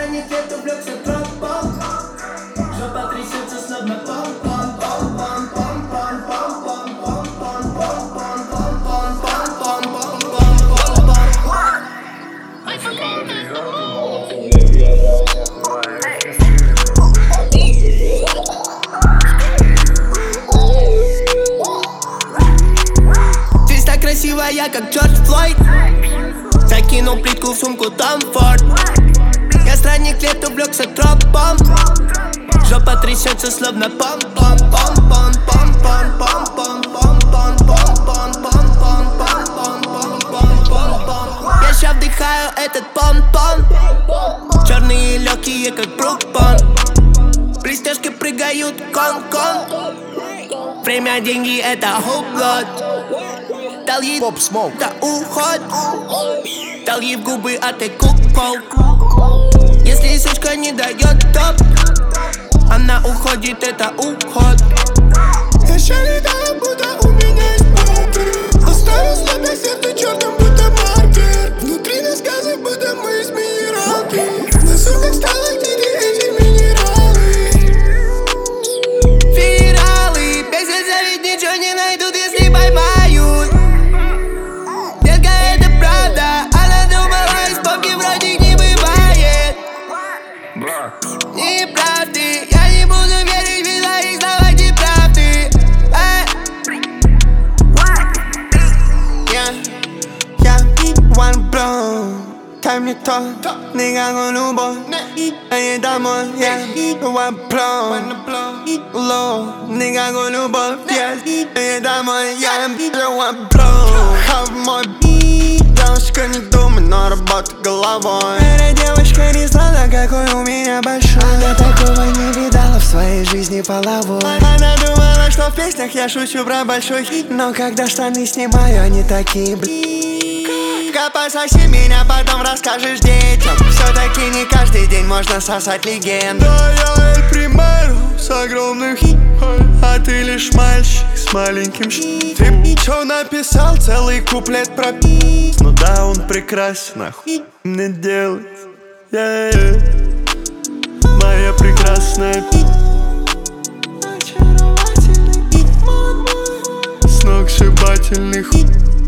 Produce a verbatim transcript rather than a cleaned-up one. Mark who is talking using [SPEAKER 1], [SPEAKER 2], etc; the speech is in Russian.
[SPEAKER 1] странник лет увлекся тропом. Жопа трясется словно Ты так красивая, как Джордж Флойд. Закинул плитку в сумку Том Форд. Я странник лет увлекся тропом. Жопа трясется словно пом пом пом пом пом пом пом пом пом пом пом пом пом пом пом пом пом пом пом. Я ща вдыхаю этот пом-пом. Черные легкие, как Брук-Бон. Блестяшки прыгают кон-кон. Время, деньги, это хублот. Дал ей поп-смоук, да уход. Дал ей в губы, а ты кукол. Если сучка не дает топ, она уходит, это уход.
[SPEAKER 2] Я ща летаю, будто у меня есть бомбы. Оставил слабое сердце черным, будто маркер. Внутри нас газы, будто мы из минералки. На суках сталактиты, эти минералы.
[SPEAKER 1] Фиралы, без лица ведь ничего не найдут, если поймают. Детка, это правда, она думала, из попки вроде не бывает. Неправды, я не буду верить в своих словах неправды.
[SPEAKER 2] Я one blow. Дай мне то, 네가 건 любовь. 나의 담원, yeah, one blow. Low, 네가 건 любовь, yeah, 나의 담원, yeah, one blow. Have мой девушка, не думай, но работа головой. Эта девочка не знала, какой у меня большой. Она такого не видала в своей жизни половой. Она думала, что в песнях я шучу про большой хит. Но когда штаны снимаю, они такие, блин. Пососи меня, потом расскажешь детям. Все-таки не каждый день можно сосать легенду. Да, я эль примеру с огромных, а ты лишь мальчик с маленьким ш. Ты чё написал целый куплет про пи. Ну да, он прекрасен, нахуй мне делать, yeah. Моя прекрасная пи. Сногсшибательный хуй.